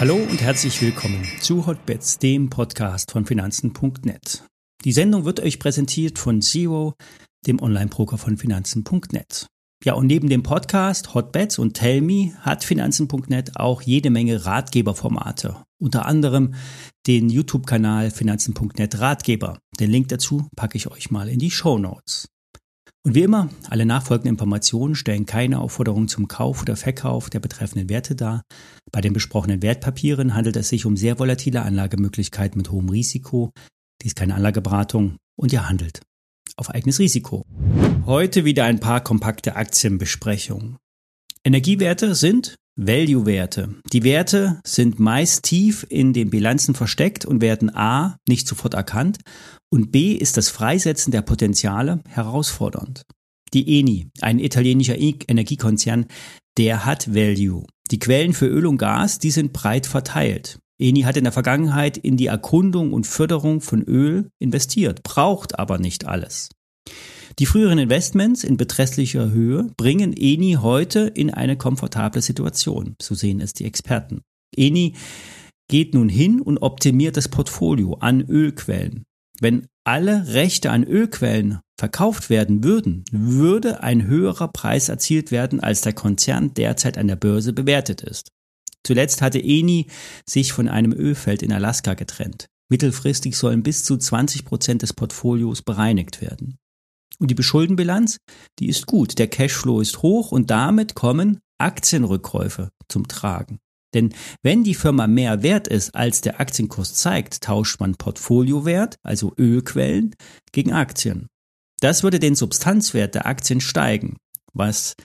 Hallo und herzlich willkommen zu Hotbets, dem Podcast von Finanzen.net. Die Sendung wird euch präsentiert von Zero, dem Online-Broker von Finanzen.net. Ja, und neben dem Podcast Hotbets und Tellme hat Finanzen.net auch jede Menge Ratgeberformate. Unter anderem den YouTube-Kanal Finanzen.net Ratgeber. Den Link dazu packe ich euch mal in die Shownotes. Und wie immer, alle nachfolgenden Informationen stellen keine Aufforderung zum Kauf oder Verkauf der betreffenden Werte dar. Bei den besprochenen Wertpapieren handelt es sich um sehr volatile Anlagemöglichkeiten mit hohem Risiko. Dies ist keine Anlageberatung und ihr handelt auf eigenes Risiko. Heute wieder ein paar kompakte Aktienbesprechungen. Energiewerte sind Value-Werte. Die Werte sind meist tief in den Bilanzen versteckt und werden A, nicht sofort erkannt und B, ist das Freisetzen der Potenziale herausfordernd. Die Eni, ein italienischer Energiekonzern, der hat Value. Die Quellen für Öl und Gas, die sind breit verteilt. Eni hat in der Vergangenheit in die Erkundung und Förderung von Öl investiert, braucht aber nicht alles. Die früheren Investments in beträchtlicher Höhe bringen Eni heute in eine komfortable Situation, so sehen es die Experten. Eni geht nun hin und optimiert das Portfolio an Ölquellen. Wenn alle Rechte an Ölquellen verkauft werden würden, würde ein höherer Preis erzielt werden, als der Konzern derzeit an der Börse bewertet ist. Zuletzt hatte Eni sich von einem Ölfeld in Alaska getrennt. Mittelfristig sollen bis zu 20% des Portfolios bereinigt werden. Und die Beschuldenbilanz, die ist gut. Der Cashflow ist hoch und damit kommen Aktienrückkäufe zum Tragen. Denn wenn die Firma mehr wert ist, als der Aktienkurs zeigt, tauscht man Portfoliowert, also Ölquellen, gegen Aktien. Das würde den Substanzwert der Aktien steigen, was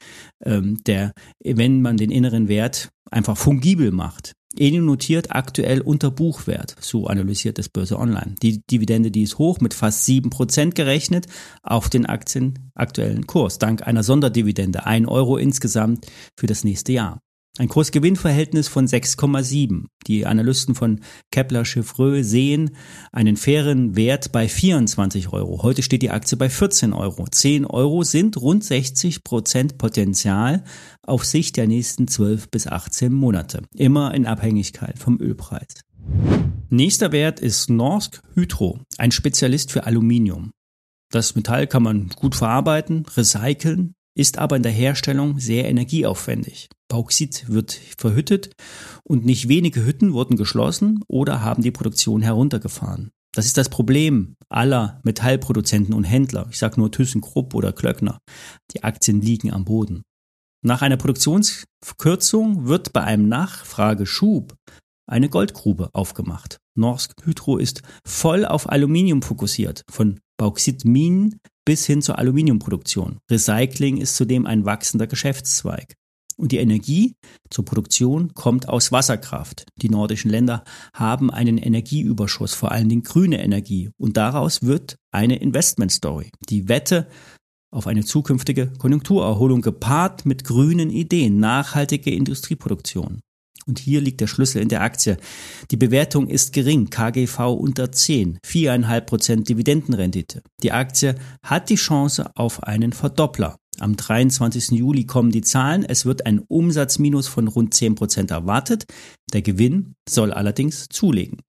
wenn man den inneren Wert einfach fungibel macht. Eni notiert aktuell unter Buchwert, so analysiert es Börse Online. Die Dividende, die ist hoch, mit fast 7% gerechnet auf den aktuellen Kurs, dank einer Sonderdividende, 1 Euro insgesamt für das nächste Jahr. Ein Kurs-Gewinn-Verhältnis von 6,7. Die Analysten von Kepler Chevreux sehen einen fairen Wert bei 24 Euro. Heute steht die Aktie bei 14 Euro. 10 Euro sind rund 60% Potenzial auf Sicht der nächsten 12 bis 18 Monate. Immer in Abhängigkeit vom Ölpreis. Nächster Wert ist Norsk Hydro, ein Spezialist für Aluminium. Das Metall kann man gut verarbeiten, recyceln, ist aber in der Herstellung sehr energieaufwendig. Bauxit wird verhüttet und nicht wenige Hütten wurden geschlossen oder haben die Produktion heruntergefahren. Das ist das Problem aller Metallproduzenten und Händler. Ich sage nur ThyssenKrupp oder Klöckner. Die Aktien liegen am Boden. Nach einer Produktionskürzung wird bei einem Nachfrageschub eine Goldgrube aufgemacht. Norsk Hydro ist voll auf Aluminium fokussiert, von Bauxitminen bis hin zur Aluminiumproduktion. Recycling ist zudem ein wachsender Geschäftszweig. Und die Energie zur Produktion kommt aus Wasserkraft. Die nordischen Länder haben einen Energieüberschuss, vor allen Dingen grüne Energie. Und daraus wird eine Investmentstory. Die Wette auf eine zukünftige Konjunkturerholung gepaart mit grünen Ideen, nachhaltige Industrieproduktion. Und hier liegt der Schlüssel in der Aktie. Die Bewertung ist gering, KGV unter 10, 4,5% Dividendenrendite. Die Aktie hat die Chance auf einen Verdoppler. Am 23. Juli kommen die Zahlen. Es wird ein Umsatzminus von rund 10% erwartet. Der Gewinn soll allerdings zulegen.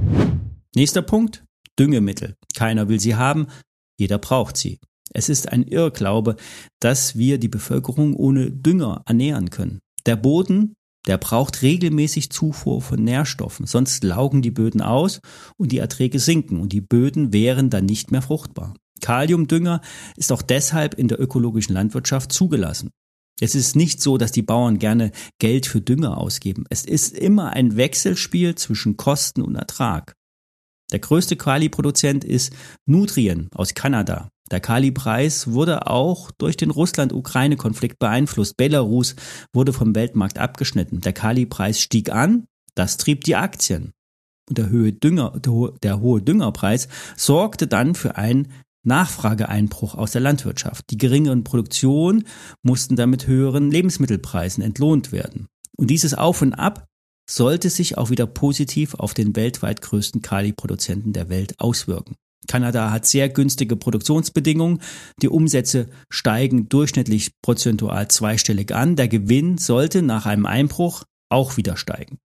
Nächster Punkt, Düngemittel. Keiner will sie haben, jeder braucht sie. Es ist ein Irrglaube, dass wir die Bevölkerung ohne Dünger ernähren können. Der Boden, der braucht regelmäßig Zufuhr von Nährstoffen, sonst laugen die Böden aus und die Erträge sinken und die Böden wären dann nicht mehr fruchtbar. Kaliumdünger ist auch deshalb in der ökologischen Landwirtschaft zugelassen. Es ist nicht so, dass die Bauern gerne Geld für Dünger ausgeben. Es ist immer ein Wechselspiel zwischen Kosten und Ertrag. Der größte Kaliproduzent ist Nutrien aus Kanada. Der Kalipreis wurde auch durch den Russland-Ukraine-Konflikt beeinflusst. Belarus wurde vom Weltmarkt abgeschnitten. Der Kalipreis stieg an, das trieb die Aktien. Und der hohe Düngerpreis sorgte dann für einen Nachfrageeinbruch aus der Landwirtschaft. Die geringeren Produktionen mussten dann mit höheren Lebensmittelpreisen entlohnt werden. Und dieses Auf und Ab sollte sich auch wieder positiv auf den weltweit größten Kaliproduzenten der Welt auswirken. Kanada hat sehr günstige Produktionsbedingungen. Die Umsätze steigen durchschnittlich prozentual zweistellig an. Der Gewinn sollte nach einem Einbruch auch wieder steigen.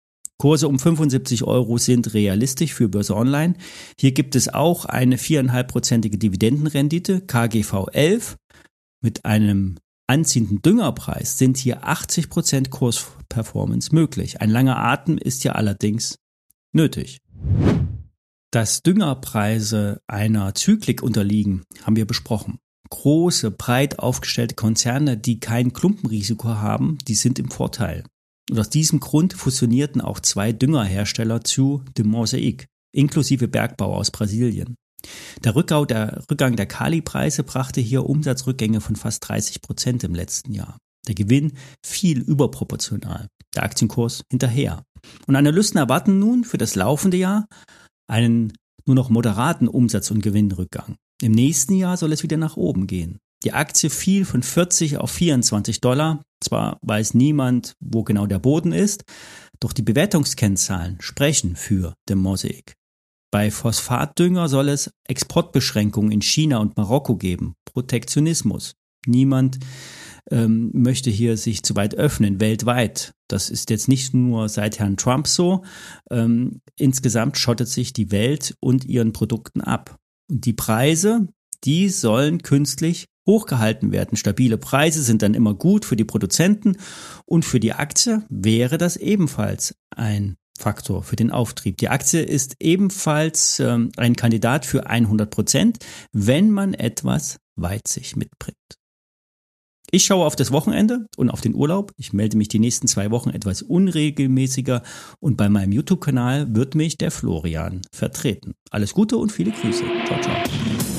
Kurse um 75 € sind realistisch für Börse Online. Hier gibt es auch eine 4,5%ige Dividendenrendite, KGV 11. Mit einem anziehenden Düngerpreis sind hier 80% Kursperformance möglich. Ein langer Atem ist hier allerdings nötig. Dass Düngerpreise einer Zyklik unterliegen, haben wir besprochen. Große, breit aufgestellte Konzerne, die kein Klumpenrisiko haben, die sind im Vorteil. Und aus diesem Grund fusionierten auch 2 Düngerhersteller zu The Mosaic, inklusive Bergbau aus Brasilien. Der Rückgang der Kalipreise brachte hier Umsatzrückgänge von fast 30% im letzten Jahr. Der Gewinn fiel überproportional, der Aktienkurs hinterher. Und Analysten erwarten nun für das laufende Jahr einen nur noch moderaten Umsatz- und Gewinnrückgang. Im nächsten Jahr soll es wieder nach oben gehen. Die Aktie fiel von 40 auf $24. Zwar weiß niemand, wo genau der Boden ist, doch die Bewertungskennzahlen sprechen für The Mosaic. Bei Phosphatdünger soll es Exportbeschränkungen in China und Marokko geben. Protektionismus. Niemand möchte hier sich zu weit öffnen, weltweit. Das ist jetzt nicht nur seit Herrn Trump so. Insgesamt schottet sich die Welt und ihren Produkten ab. Und die Preise, die sollen künstlich hochgehalten werden. Stabile Preise sind dann immer gut für die Produzenten und für die Aktie wäre das ebenfalls ein Faktor für den Auftrieb. Die Aktie ist ebenfalls ein Kandidat für 100%, wenn man etwas Weitsicht mitbringt. Ich schaue auf das Wochenende und auf den Urlaub. Ich melde mich die nächsten 2 Wochen etwas unregelmäßiger und bei meinem YouTube-Kanal wird mich der Florian vertreten. Alles Gute und viele Grüße. Ciao, ciao.